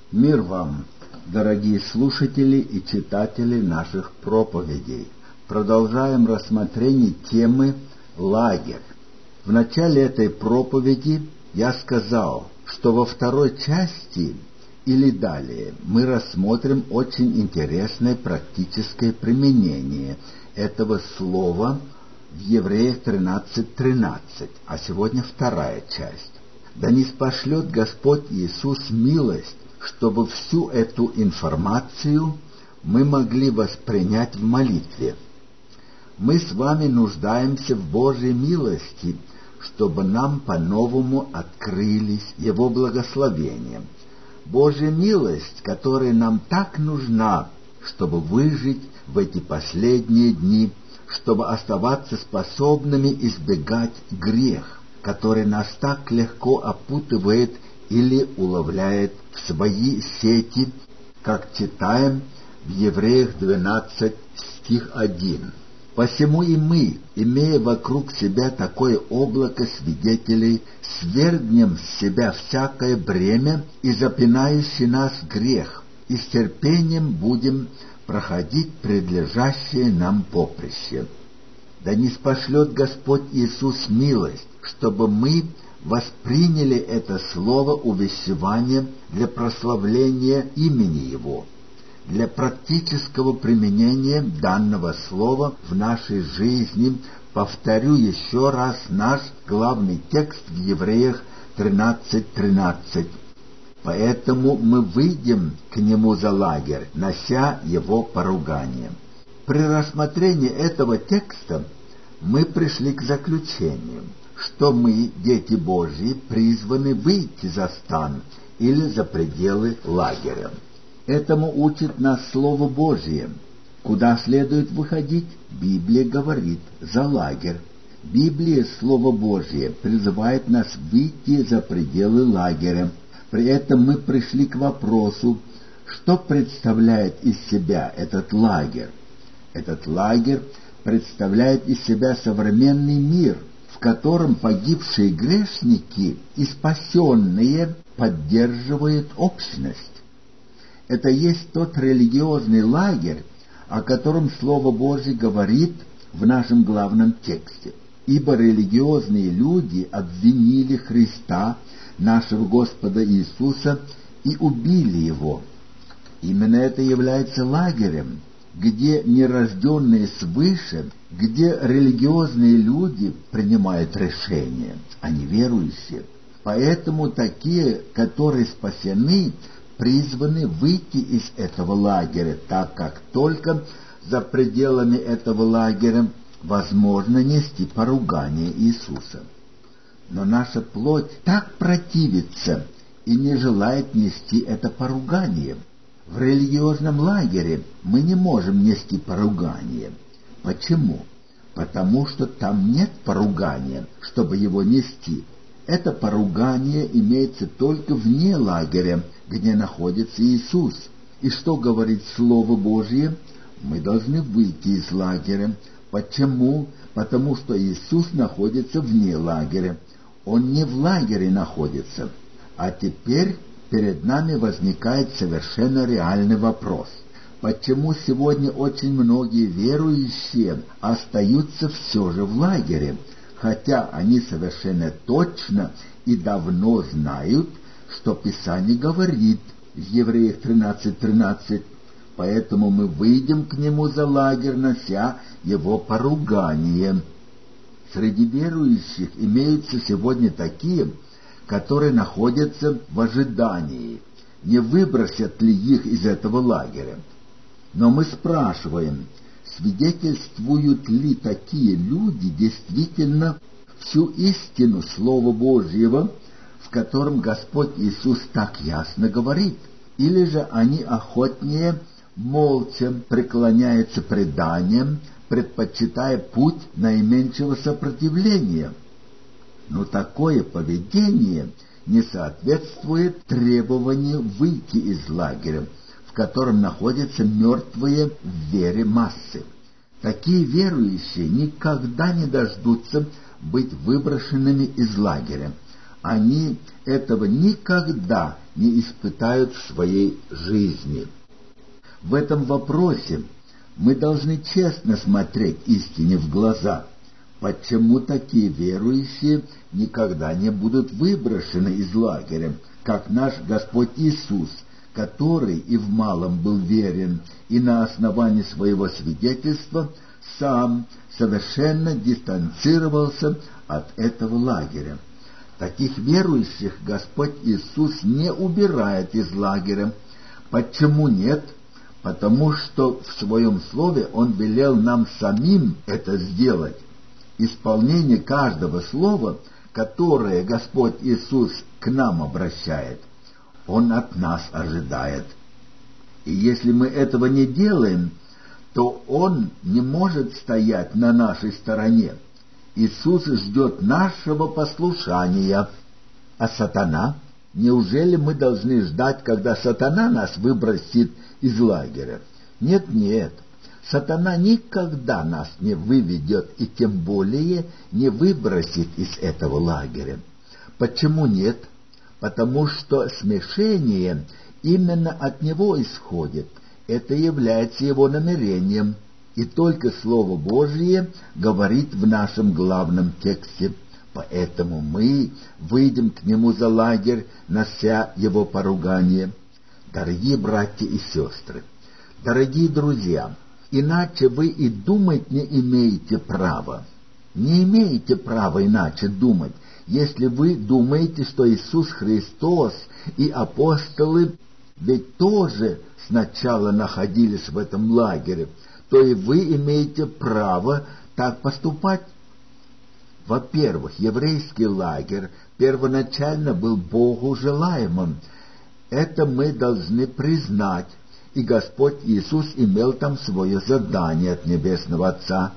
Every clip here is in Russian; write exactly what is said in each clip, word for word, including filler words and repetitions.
Мир вам, дорогие слушатели и читатели наших проповедей. Продолжаем рассмотрение темы «Лагерь». В начале этой проповеди я сказал, что во второй части или далее мы рассмотрим очень интересное практическое применение этого слова в Евреях тринадцать тринадцать, а сегодня вторая часть. Да ниспошлет Господь Иисус милость, чтобы всю эту информацию мы могли воспринять в молитве. Мы с вами нуждаемся в Божьей милости, чтобы нам по-новому открылись Его благословения. Божья милость, которая нам так нужна, чтобы выжить в эти последние дни, чтобы оставаться способными избегать грех, который нас так легко опутывает или уловляет в свои сети, как читаем в Евреях двенадцать, стих один. «Посему и мы, имея вокруг себя такое облако свидетелей, свергнем с себя всякое бремя и запинающий нас грех, и с терпением будем проходить предлежащее нам поприще. Да ниспошлет Господь Иисус милость, чтобы мы восприняли это слово увещевания для прославления имени Его, для практического применения данного слова в нашей жизни. Повторю еще раз наш главный текст в Евреях тринадцать тринадцать. «Поэтому мы выйдем к нему за лагерь, нося его поругание». При рассмотрении этого текста мы пришли к заключению, что мы, дети Божьи, призваны выйти за стан или за пределы лагеря. Этому учит нас Слово Божье. Куда следует выходить? Библия говорит «за лагерь». Библия, Слово Божье, призывает нас выйти за пределы лагеря. При этом мы пришли к вопросу, что представляет из себя этот лагерь. Этот лагерь представляет из себя современный мир, в котором погибшие грешники и спасенные поддерживают общность. Это есть тот религиозный лагерь, о котором Слово Божье говорит в нашем главном тексте. Ибо религиозные люди обвинили Христа, нашего Господа Иисуса, и убили Его. Именно это является лагерем, где нерожденные свыше, где религиозные люди принимают решения, а не верующие. Поэтому такие, которые спасены, призваны выйти из этого лагеря, так как только за пределами этого лагеря возможно нести поругание Иисуса. Но наша плоть так противится и не желает нести это поругание. В религиозном лагере мы не можем нести поругание. Почему? Потому что там нет поругания, чтобы его нести. Это поругание имеется только вне лагеря, где находится Иисус. И что говорит Слово Божье? Мы должны выйти из лагеря. Почему? Потому что Иисус находится вне лагеря. Он не в лагере находится. А теперь перед нами возникает совершенно реальный вопрос. Почему сегодня очень многие верующие остаются все же в лагере, хотя они совершенно точно и давно знают, что Писание говорит в Евреях тринадцать тринадцать, «Поэтому мы выйдем к нему за лагерь, нося его поругание». Среди верующих имеются сегодня такие, которые находятся в ожидании, не выбросят ли их из этого лагеря. Но мы спрашиваем, свидетельствуют ли такие люди действительно всю истину Слова Божьего, в котором Господь Иисус так ясно говорит, или же они охотнее молча преклоняются преданиям, предпочитая путь наименьшего сопротивления. Но такое поведение не соответствует требованию выйти из лагеря, в котором находятся мертвые в вере массы. Такие верующие никогда не дождутся быть выброшенными из лагеря. Они этого никогда не испытают в своей жизни. В этом вопросе мы должны честно смотреть истине в глаза. Почему такие верующие никогда не будут выброшены из лагеря, как наш Господь Иисус, который и в малом был верен, и на основании своего свидетельства сам совершенно дистанцировался от этого лагеря. Таких верующих Господь Иисус не убирает из лагеря. Почему нет? Потому что в Своем Слове Он велел нам самим это сделать. Исполнение каждого слова, которое Господь Иисус к нам обращает, Он от нас ожидает. И если мы этого не делаем, то Он не может стоять на нашей стороне. Иисус ждет нашего послушания. А сатана? Неужели мы должны ждать, когда сатана нас выбросит из лагеря? Нет, нет. Сатана никогда нас не выведет и тем более не выбросит из этого лагеря. Почему нет? Потому что смешение именно от него исходит. Это является его намерением. И только Слово Божие говорит в нашем главном тексте. Поэтому мы выйдем к нему за лагерь, нося его поругание. Дорогие братья и сестры, дорогие друзья, иначе вы и думать не имеете права. Не имеете права иначе думать, если вы думаете, что Иисус Христос и апостолы ведь тоже сначала находились в этом лагере, то и вы имеете право так поступать. Во-первых, еврейский лагерь первоначально был Богу желаемым. Это мы должны признать, и Господь Иисус имел там свое задание от Небесного Отца.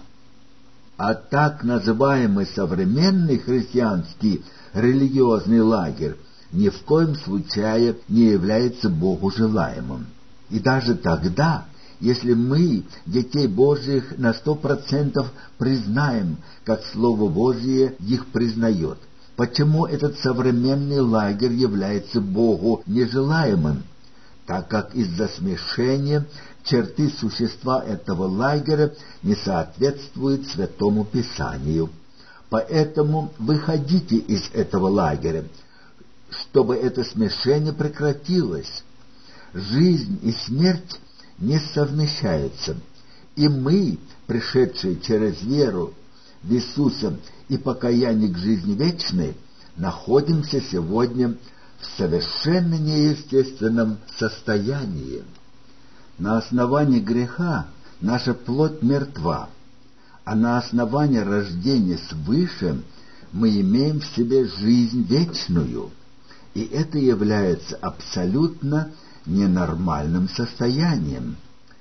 А так называемый современный христианский религиозный лагерь ни в коем случае не является Богу желаемым. И даже тогда, если мы, детей Божьих, на сто процентов признаем, как Слово Божие их признает, почему этот современный лагерь является Богу нежелаемым? Так как из-за смешения черты существа этого лагеря не соответствуют Святому Писанию. Поэтому выходите из этого лагеря, чтобы это смешение прекратилось. Жизнь и смерть не совмещаются, и мы, пришедшие через веру в Иисуса и покаяние к жизни вечной, находимся сегодня в совершенно неестественном состоянии. На основании греха наша плоть мертва, а на основании рождения свыше мы имеем в себе жизнь вечную, и это является абсолютно ненормальным состоянием.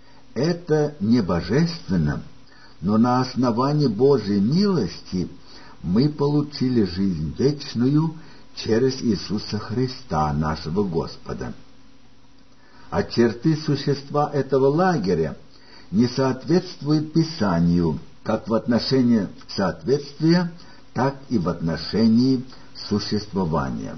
Это не божественно, но на основании Божьей милости мы получили жизнь вечную через Иисуса Христа, нашего Господа. А черты существа этого лагеря не соответствуют Писанию, как в отношении соответствия, так и в отношении существования.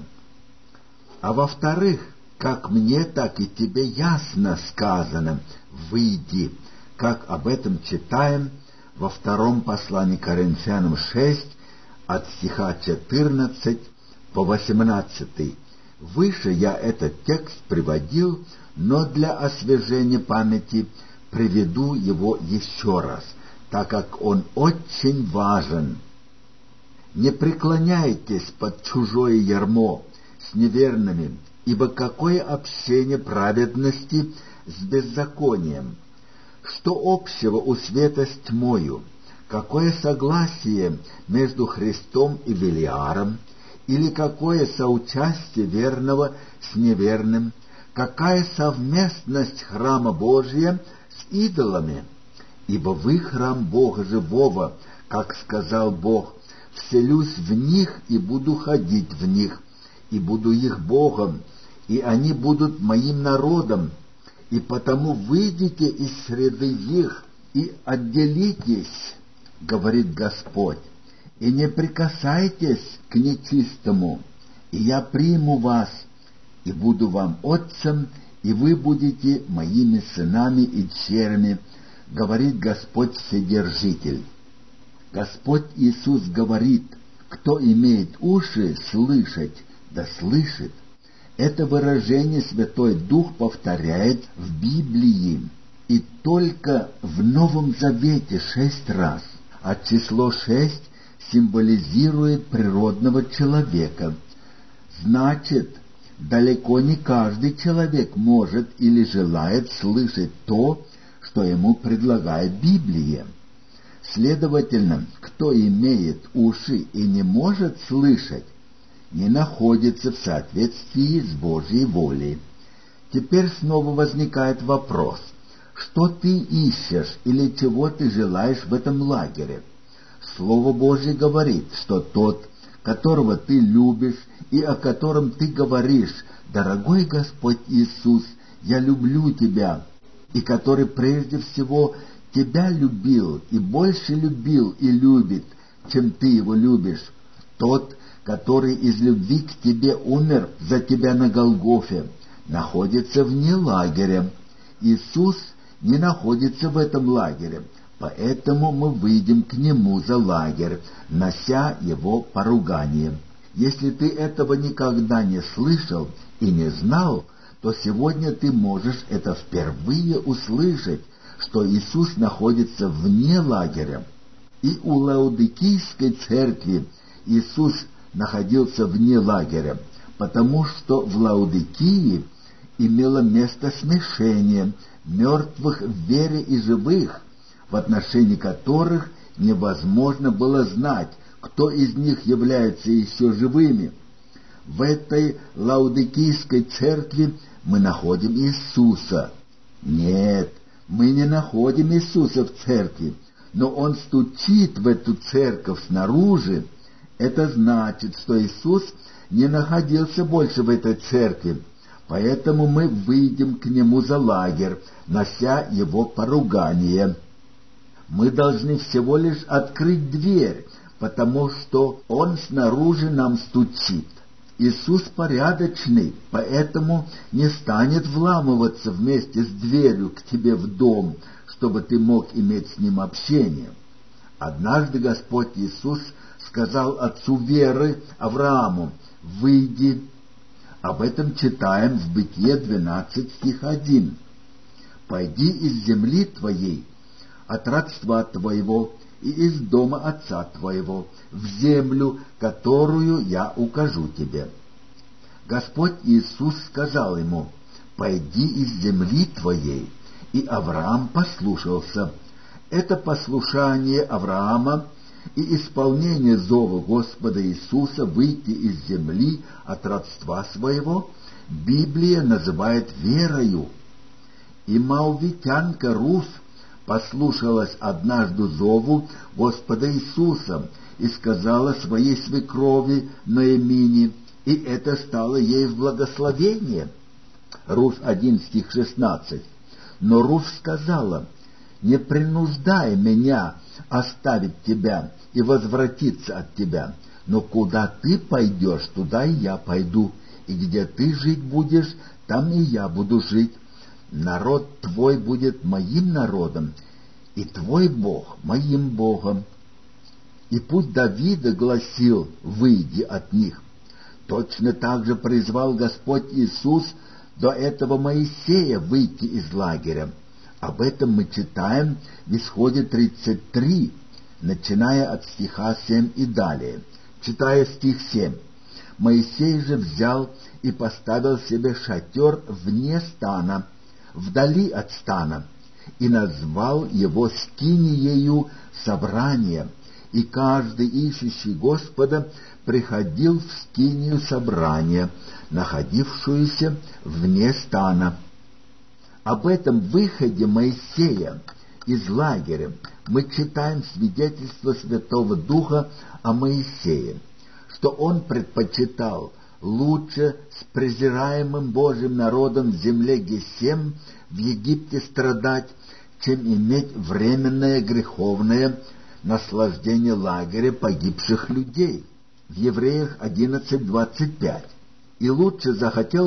А во-вторых, как мне, так и тебе ясно сказано: «Выйди», как об этом читаем во втором послании Коринфянам шесть, от стиха четырнадцать по восемнадцатый. Выше я этот текст приводил, но для освежения памяти приведу его еще раз, так как он очень важен. «Не преклоняйтесь под чужое ярмо с неверными, ибо какое общение праведности с беззаконием? Что общего у света с тьмою? Какое согласие между Христом и Велиаром? Или какое соучастие верного с неверным? Какая совместность храма Божия с идолами? Ибо вы храм Бога живого, как сказал Бог: вселюсь в них и буду ходить в них, и буду их Богом, и они будут моим народом. И потому выйдите из среды их и отделитесь, говорит Господь, и не прикасайтесь к нечистому, и я приму вас, и буду вам отцем, и вы будете моими сынами и дщерями, говорит Господь Вседержитель». Господь Иисус говорит: кто имеет уши слышать, да слышит. Это выражение Святой Дух повторяет в Библии, и только в Новом Завете шесть раз, а число шесть символизирует природного человека. Значит, далеко не каждый человек может или желает слышать то, что ему предлагает Библия. Следовательно, кто имеет уши и не может слышать, не находится в соответствии с Божьей волей. Теперь снова возникает вопрос: что ты ищешь или чего ты желаешь в этом лагере? Слово Божье говорит, что тот, которого ты любишь и о котором ты говоришь: «Дорогой Господь Иисус, я люблю Тебя», и который прежде всего Тебя любил и больше любил и любит, чем ты его любишь, тот, который из любви к тебе умер за тебя на Голгофе, находится вне лагеря. Иисус не находится в этом лагере, поэтому мы выйдем к Нему за лагерь, нося Его поругание. Если ты этого никогда не слышал и не знал, то сегодня ты можешь это впервые услышать, что Иисус находится вне лагеря. И у Лаодикийской церкви Иисус находился вне лагеря, потому что в Лаодикии имело место смешение мертвых в вере и живых, в отношении которых невозможно было знать, кто из них является еще живыми. В этой Лаодикийской церкви мы находим Иисуса. Нет, мы не находим Иисуса в церкви, но Он стучит в эту церковь снаружи. Это значит, что Иисус не находился больше в этой церкви, поэтому мы выйдем к Нему за лагерь, нося Его поругание. Мы должны всего лишь открыть дверь, потому что Он снаружи нам стучит. Иисус порядочный, поэтому не станет вламываться вместе с дверью к тебе в дом, чтобы ты мог иметь с Ним общение. Однажды Господь Иисус сказал отцу веры Аврааму: «Выйди». Об этом читаем в Бытие двенадцать, стих один. «Пойди из земли твоей, от родства твоего и из дома отца твоего, в землю, которую я укажу тебе». Господь Иисус сказал ему: «Пойди из земли твоей», и Авраам послушался. Это послушание Авраама и исполнение зова Господа Иисуса выйти из земли от родства своего Библия называет верою. И маавитянка Рус послушалась однажды зову Господа Иисуса и сказала своей свекрови Ноэмине, и это стало ей в благословение. Рус один, стих шестнадцать. Но Рус сказала: «Не принуждай меня оставить тебя и возвратиться от тебя, но куда ты пойдешь, туда и я пойду, и где ты жить будешь, там и я буду жить. Народ твой будет моим народом, и твой Бог моим Богом». И путь Давида гласил: «Выйди от них». Точно так же призвал Господь Иисус до этого Моисея выйти из лагеря. Об этом мы читаем в Исходе тридцать три, начиная от стиха семь и далее. Читая стих семь. «Моисей же взял и поставил себе шатер вне стана, вдали от стана, и назвал его скиниею собрания, и каждый ищущий Господа приходил в скинию собрания, находившуюся вне стана». Об этом выходе Моисея из лагеря мы читаем свидетельство Святого Духа о Моисее, что он предпочитал лучше с презираемым Божьим народом в земле Гесем в Египте страдать, чем иметь временное греховное наслаждение лагеря погибших людей. В Евреях одиннадцать, двадцать пять. «И лучше захотел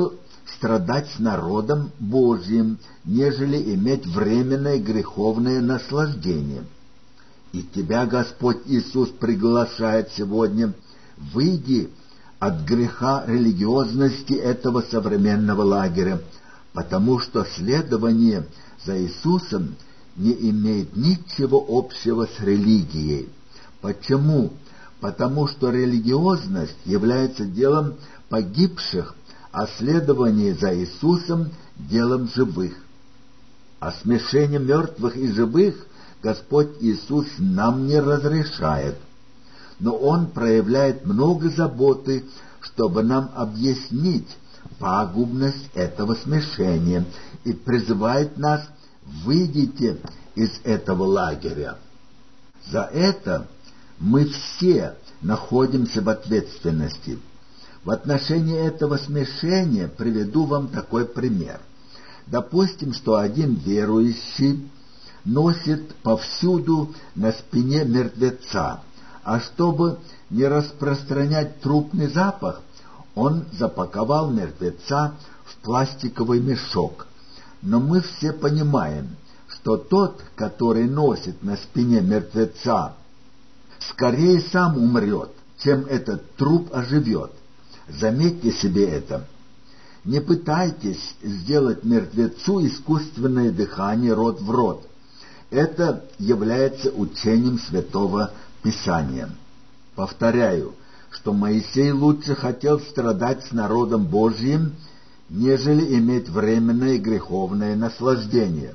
страдать с народом Божьим, нежели иметь временное греховное наслаждение. И тебя Господь Иисус приглашает сегодня: выйди от греха религиозности этого современного лагеря, потому что следование за Иисусом не имеет ничего общего с религией. Почему? Потому что религиозность является делом погибших, а следование за Иисусом – делом живых. А смешение мертвых и живых Господь Иисус нам не разрешает, но Он проявляет много заботы, чтобы нам объяснить пагубность этого смешения, и призывает нас: выйдите из этого лагеря. За это мы все находимся в ответственности. В отношении этого смешения приведу вам такой пример. Допустим, что один верующий носит повсюду на спине мертвеца, а чтобы не распространять трупный запах, он запаковал мертвеца в пластиковый мешок. Но мы все понимаем, что тот, который носит на спине мертвеца, скорее сам умрет, чем этот труп оживет. Заметьте себе это. Не пытайтесь сделать мертвецу искусственное дыхание рот в рот. Это является учением Святого Писания. Повторяю, что Моисей лучше хотел страдать с народом Божьим, нежели иметь временное греховное наслаждение.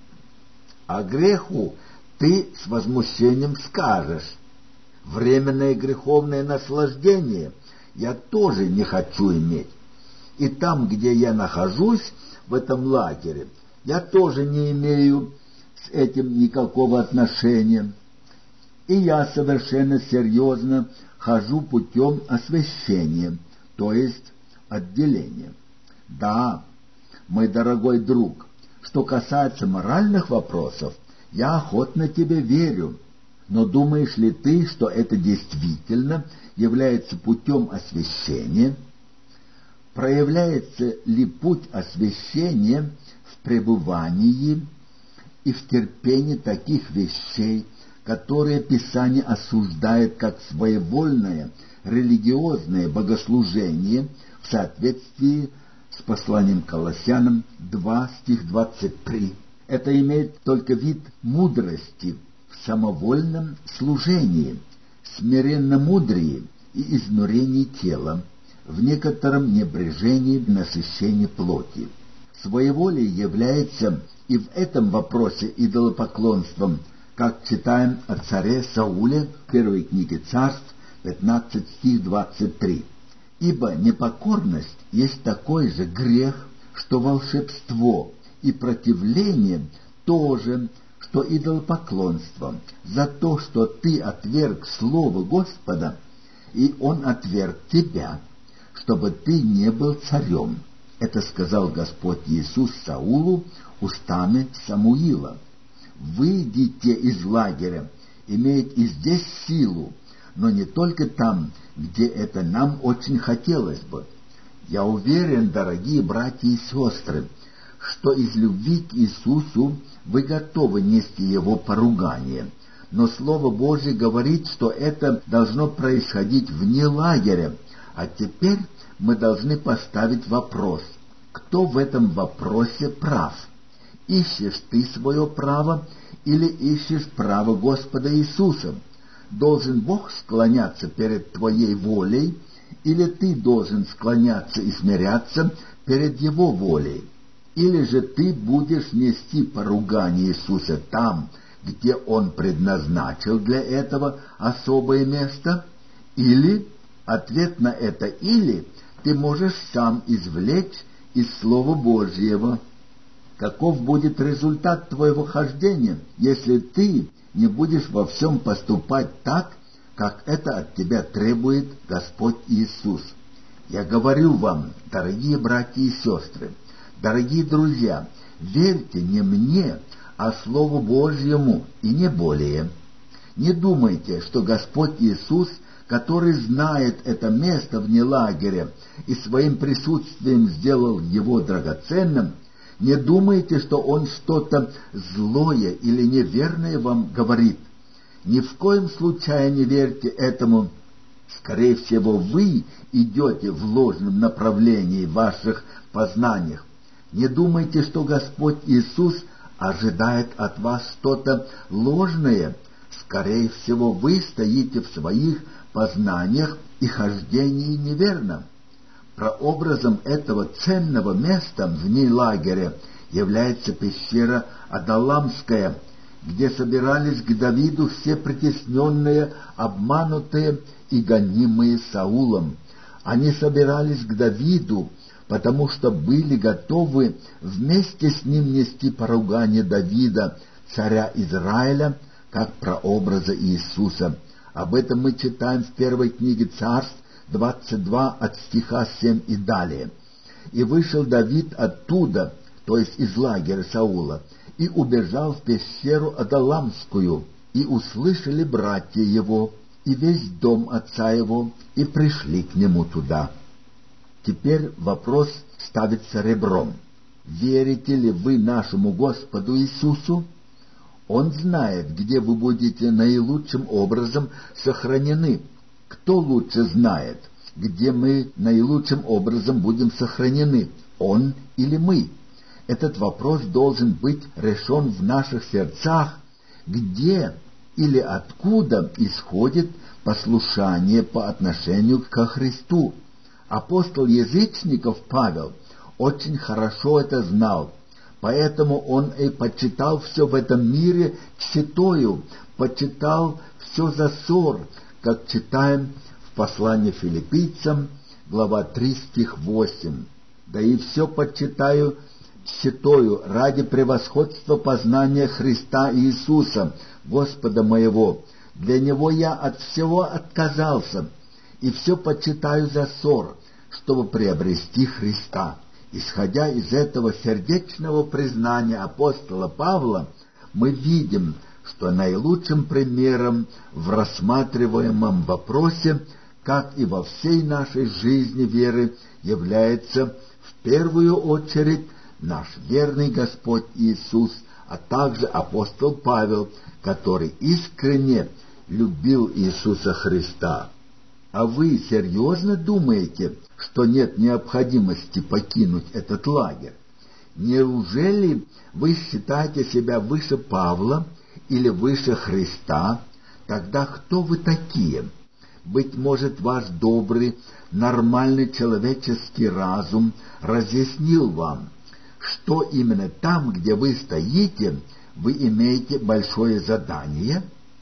А греху ты с возмущением скажешь: временное греховное наслаждение я тоже не хочу иметь. И там, где я нахожусь, в этом лагере, я тоже не имею с этим никакого отношения. И я совершенно серьезно хожу путем освящения, то есть отделения. Да, мой дорогой друг, что касается моральных вопросов, я охотно тебе верю. Но думаешь ли ты, что это действительно является путем освящения? Проявляется ли путь освящения в пребывании и в терпении таких вещей, которые Писание осуждает как своевольное религиозное богослужение в соответствии с посланием к Колоссянам два, стих двадцать три? Это имеет только вид мудрости в самовольном служении, смиренномудрии и изнурении тела, в некотором небрежении насыщения плоти. Своеволие является и в этом вопросе идолопоклонством, как читаем о царе Сауле в первой книге Царств, пятнадцать стих двадцать три. «Ибо непокорность есть такой же грех, что волшебство, и противление тоже, что идолопоклонство, за то, что ты отверг слово Господа, и Он отверг тебя, чтобы ты не был царем». Это сказал Господь Иисус Саулу устами Самуила. «Выйдите из лагеря» имеет и здесь силу, но не только там, где это нам очень хотелось бы. Я уверен, дорогие братья и сестры, что из любви к Иисусу вы готовы нести Его поругание, но Слово Божье говорит, что это должно происходить вне лагеря. А теперь мы должны поставить вопрос: кто в этом вопросе прав? Ищешь ты свое право или ищешь право Господа Иисуса? Должен Бог склоняться перед твоей волей, или ты должен склоняться и смиряться перед Его волей? Или же ты будешь нести поругание Иисуса там, где Он предназначил для этого особое место? Или, ответ на это «или» ты можешь сам извлечь из Слова Божьего. Каков будет результат твоего хождения, если ты не будешь во всем поступать так, как это от тебя требует Господь Иисус? Я говорю вам, дорогие братья и сестры, дорогие друзья, верьте не мне, а Слову Божьему, и не более. Не думайте, что Господь Иисус который знает это место вне лагеря и своим присутствием сделал его драгоценным, не думайте, что он что-то злое или неверное вам говорит. Ни в коем случае не верьте этому. Скорее всего, вы идете в ложном направлении в ваших познаниях. Не думайте, что Господь Иисус ожидает от вас что-то ложное. Скорее всего, вы стоите в своих познаниях и хождении неверно. Прообразом этого ценного места вне лагеря является пещера Адалламская, где собирались к Давиду все притесненные, обманутые и гонимые Саулом. Они собирались к Давиду, потому что были готовы вместе с ним нести поругание Давида, царя Израиля, как прообраза Иисуса. Об этом мы читаем в первой книге Царств, двадцать два, от стиха семь и далее. «И вышел Давид оттуда, то есть из лагеря Саула, и убежал в пещеру Адалламскую, и услышали братья его, и весь дом отца его, и пришли к нему туда». Теперь вопрос ставится ребром. Верите ли вы нашему Господу Иисусу? Он знает, где вы будете наилучшим образом сохранены. Кто лучше знает, где мы наилучшим образом будем сохранены, он или мы? Этот вопрос должен быть решен в наших сердцах, где или откуда исходит послушание по отношению ко Христу. Апостол язычников Павел очень хорошо это знал, поэтому он и почитал все в этом мире тщетою, почитал все за ссор, как читаем в послании филиппийцам, глава три, стих восемь. «Да и все почитаю тщетою ради превосходства познания Христа Иисуса, Господа моего. Для Него я от всего отказался, и все почитаю за ссор, чтобы приобрести Христа». Исходя из этого сердечного признания апостола Павла, мы видим, что наилучшим примером в рассматриваемом вопросе, как и во всей нашей жизни веры, является в первую очередь наш верный Господь Иисус, а также апостол Павел, который искренне любил Иисуса Христа. А вы серьезно думаете, что нет необходимости покинуть этот лагерь? Неужели вы считаете себя выше Павла или выше Христа? Тогда кто вы такие? Быть может, ваш добрый, нормальный человеческий разум разъяснил вам, что именно там, где вы стоите, вы имеете большое задание?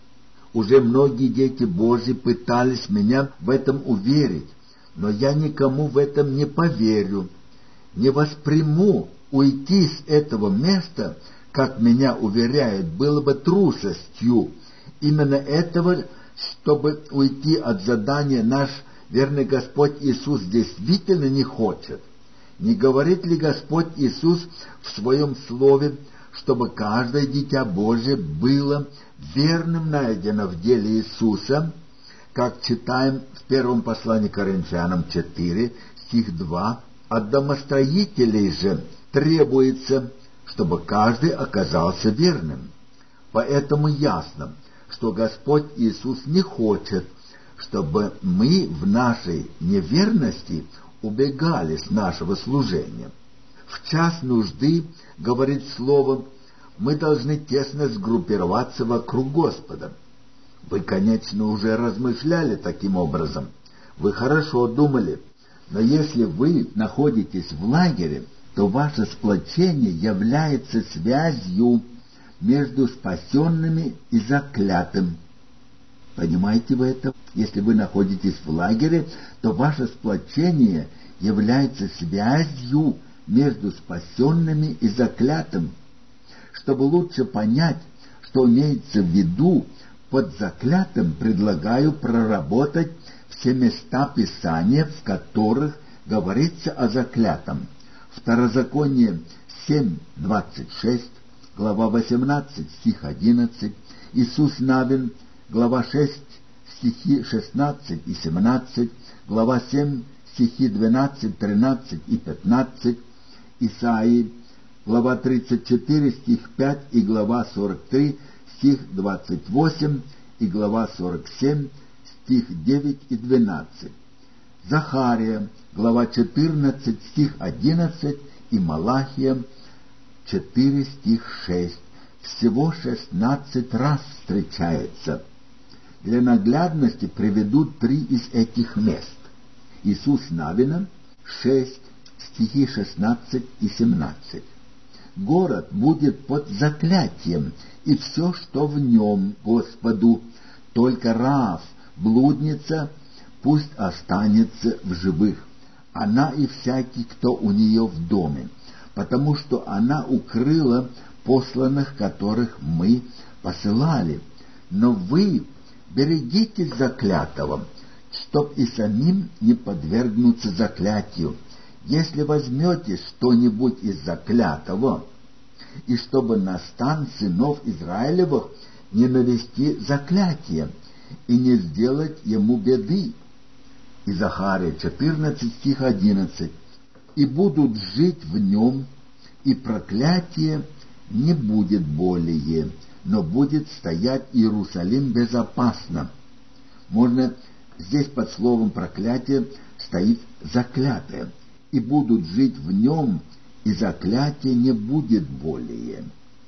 Уже многие дети Божьи пытались меня в этом уверить, но я никому в этом не поверю, не восприму. Уйти с этого места, как меня уверяют, было бы трусостью. Именно этого, чтобы уйти от задания, наш верный Господь Иисус действительно не хочет. Не говорит ли Господь Иисус в Своем Слове, чтобы каждое дитя Божие было верным найдено в деле Иисуса, как читаем в первом послании к Коринфянам четыре, стих два, «От домостроителей же требуется, чтобы каждый оказался верным». Поэтому ясно, что Господь Иисус не хочет, чтобы мы в нашей неверности убегали с нашего служения. В час нужды, говорит Слово, мы должны тесно сгруппироваться вокруг Господа. Вы, конечно, уже размышляли таким образом. Вы хорошо думали. Но если вы находитесь в лагере, то ваше сплочение является связью между спасенными и заклятым. Понимаете вы это? Если вы находитесь в лагере, то ваше сплочение является связью между спасенными и заклятым. Чтобы лучше понять, что имеется в виду под заклятым, предлагаю проработать все места Писания, в которых говорится о заклятом. Второзаконие семь, двадцать шесть, глава восемнадцать, стих одиннадцать, Иисус Навин, глава шесть, стихи шестнадцать и семнадцать, глава семь, стихи двенадцать, тринадцать и пятнадцать, Исаии, глава тридцать четыре, стих пять и глава сорок три, стих двадцать восемь и глава сорок семь, стих девять и двенадцать. Захария, глава четырнадцать, стих одиннадцать и Малахия, четыре, стих шесть. Всего шестнадцать раз встречается. Для наглядности приведу три из этих мест. Иисус Навина, шесть, стихи шестнадцать и семнадцать. Город будет под заклятием, и все, что в нем, Господу, только Раав, блудница, пусть останется в живых, она и всякий, кто у нее в доме, потому что она укрыла посланных, которых мы посылали. Но вы берегитесь заклятого, чтоб и самим не подвергнуться заклятию. Если возьмете что-нибудь из заклятого, и чтобы на стан сынов Израилевых не навести заклятие, и не сделать ему беды. И Захария четырнадцать, стих одиннадцать. И будут жить в нем, и проклятие не будет более, но будет стоять Иерусалим безопасно. Можно здесь под словом проклятие стоит заклятое. И будут жить в нем, и заклятия не будет более.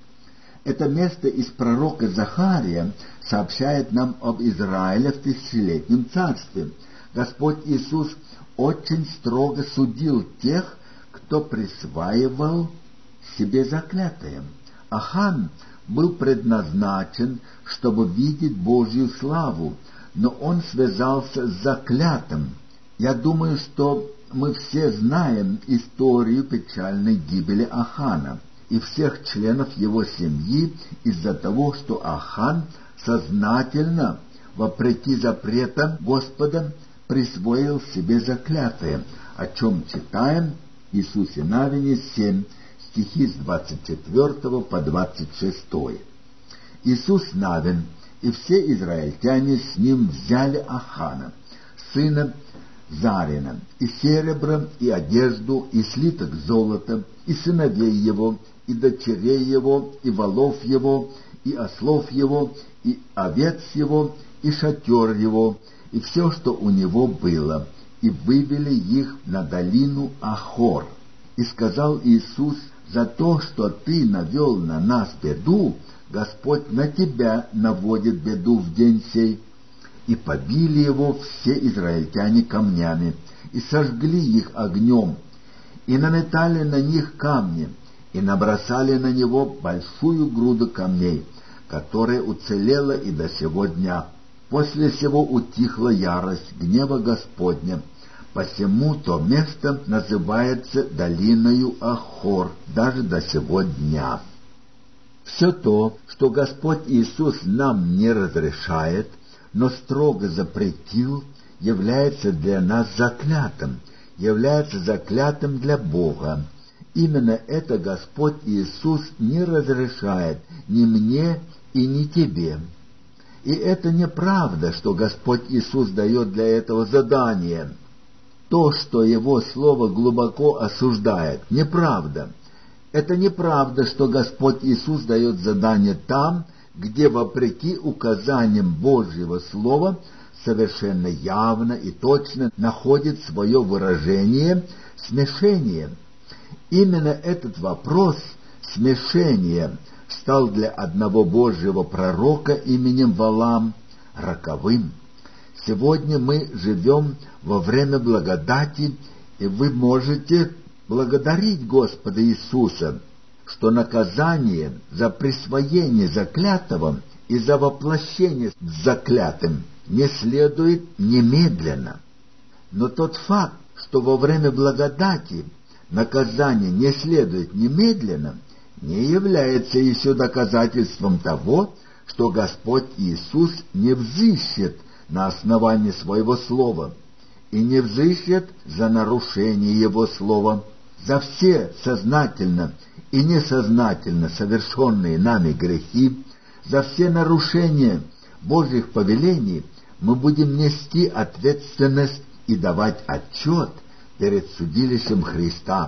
Это место из пророка Захария сообщает нам об Израиле в тысячелетнем царстве. Господь Иисус очень строго судил тех, кто присваивал себе заклятое. Ахан был предназначен, чтобы видеть Божью славу, но он связался с заклятым. Я думаю, что мы все знаем историю печальной гибели Ахана и всех членов его семьи из-за того, что Ахан сознательно, вопреки запретам Господа, присвоил себе заклятое, о чем читаем в Иисусе Навине семь, стихи с двадцать четвёртого по двадцать шестой. Иисус Навин и все израильтяне с ним взяли Ахана, сына Зарина, и серебро, и одежду, и слиток золота, и сыновей его, и дочерей его, и волов его, и ослов его, и овец его, и шатер его, и все, что у него было, и вывели их на долину Ахор. И сказал Иисус: за то, что ты навел на нас беду, Господь на тебя наводит беду в день сей. И побили его все израильтяне камнями, и сожгли их огнем, и наметали на них камни, и набросали на него большую груду камней, которая уцелела и до сего дня. После сего утихла ярость гнева Господня, посему то место называется долиною Ахор даже до сего дня. Все то, что Господь Иисус нам не разрешает, но строго запретил, является для нас заклятым, является заклятым для Бога. Именно это Господь Иисус не разрешает ни мне и ни тебе. И это неправда, что Господь Иисус дает для этого задание. То, что Его Слово глубоко осуждает, неправда. Это неправда, что Господь Иисус дает задание там, где, вопреки указаниям Божьего Слова, совершенно явно и точно находит свое выражение смешение. Именно этот вопрос смешения стал для одного Божьего пророка именем Валаам роковым. Сегодня мы живем во время благодати, и вы можете благодарить Господа Иисуса, что наказание за присвоение заклятого и за воплощение с заклятым не следует немедленно. Но тот факт, что во время благодати наказание не следует немедленно, не является еще доказательством того, что Господь Иисус не взыщет на основании своего слова и не взыщет за нарушение Его слова. За все сознательно и несознательно совершенные нами грехи, за все нарушения Божьих повелений мы будем нести ответственность и давать отчет перед судилищем Христа,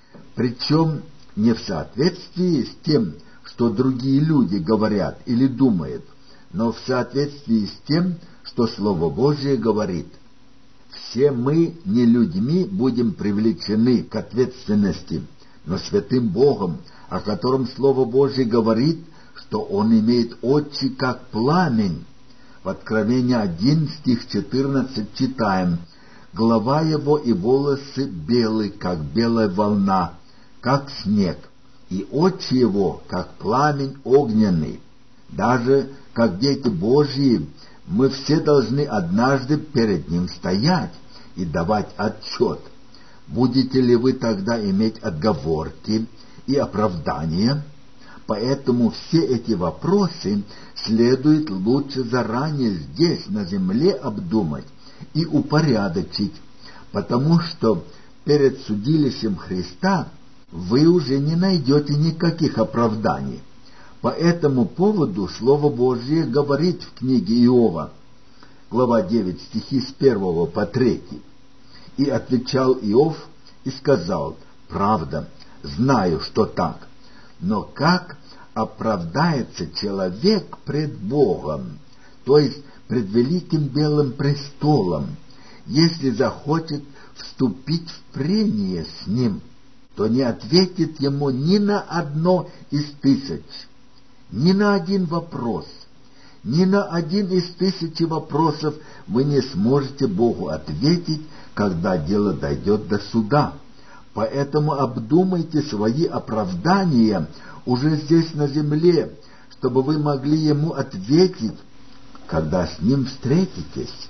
причем не в соответствии с тем, что другие люди говорят или думают, но в соответствии с тем, что Слово Божие говорит. Все мы не людьми будем привлечены к ответственности, но святым Богом, о котором Слово Божие говорит, что Он имеет очи, как пламень. В Откровении один, стих четырнадцать читаем: «Голова его и волосы белы, как белая волна, как снег, и очи его, как пламень огненный». Даже как дети Божьи, мы все должны однажды перед Ним стоять и давать отчет. Будете ли вы тогда иметь отговорки и оправдания? Поэтому все эти вопросы следует лучше заранее здесь, на земле, обдумать и упорядочить, потому что перед судилищем Христа вы уже не найдете никаких оправданий. По этому поводу Слово Божие говорит в книге Иова, глава девять, стихи с первого по третий. «И отвечал Иов и сказал: правда, знаю, что так, но как оправдается человек пред Богом, то есть пред великим белым престолом, если захочет вступить в прение с Ним, то не ответит ему ни на одно из тысяч, ни на один вопрос, ни на один из тысячи вопросов вы не сможете Богу ответить, когда дело дойдет до суда. Поэтому обдумайте свои оправдания уже здесь на земле, чтобы вы могли Ему ответить, когда с Ним встретитесь.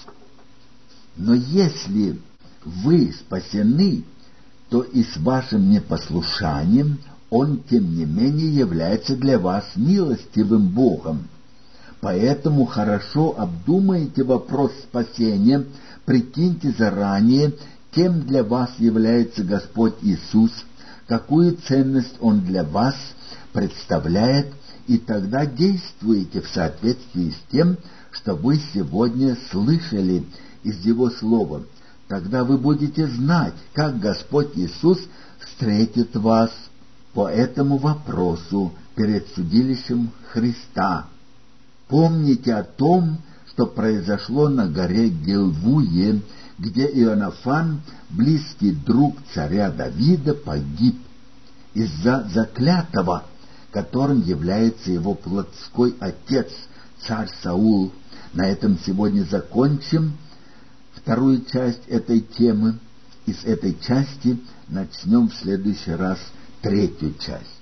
Но если вы спасены, то и с вашим непослушанием Он, тем не менее, является для вас милостивым Богом. Поэтому хорошо обдумайте вопрос спасения, прикиньте заранее, кем для вас является Господь Иисус, какую ценность Он для вас представляет, и тогда действуйте в соответствии с тем, что вы сегодня слышали из Его Слова. Тогда вы будете знать, как Господь Иисус встретит вас по этому вопросу перед судилищем Христа. Помните о том, что произошло на горе Гилвуе, где Иоаннафан, близкий друг царя Давида, погиб из-за заклятого, которым является его плотской отец, царь Саул. На этом сегодня закончим вторую часть этой темы, и с этой части начнем в следующий раз третью часть.